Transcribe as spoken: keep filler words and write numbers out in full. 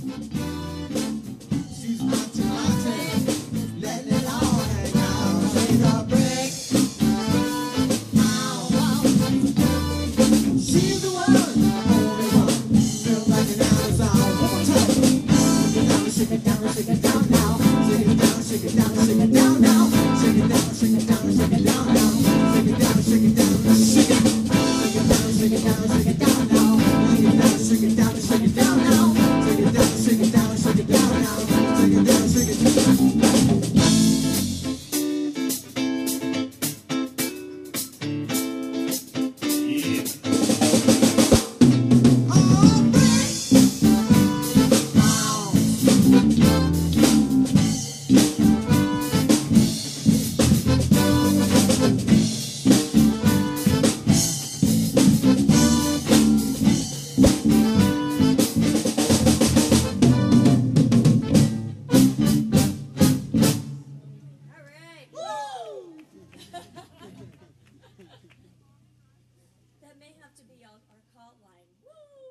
She's naughty, naughty, letting it all hang out. She's a brick. Ow, wow. She's the one, only one. Feels like an Amazon. One more time. Shake it down, shake it down, shake it down now. Shake it down, shake it down, shake it down now. Shake it down, shake it down, shake it down now. Shake it down, shake it down, shake it. Shake it down, shake it down, shake it down now. Shake it down, shake it down, shake it down now. Shake it down, shake it down, shake it down now. Shake it down, shake it down. That may have to be our, our call line. Woo!